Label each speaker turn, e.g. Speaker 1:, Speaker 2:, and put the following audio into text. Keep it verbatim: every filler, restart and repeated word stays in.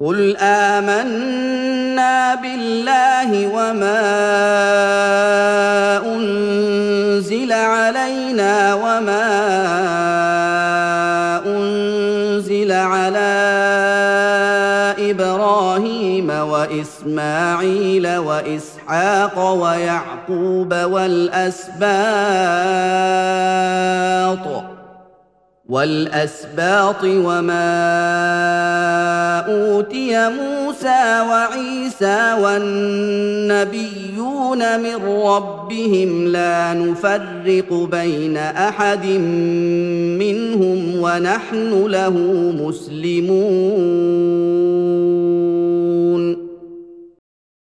Speaker 1: قل آمنا بالله وما أنزل علينا وما أنزل على إبراهيم وإسماعيل وإسحاق ويعقوب والأسباط والأسباط وما أوتي موسى وعيسى والنبيون من ربهم لا نفرق بين أحد منهم ونحن له مسلمون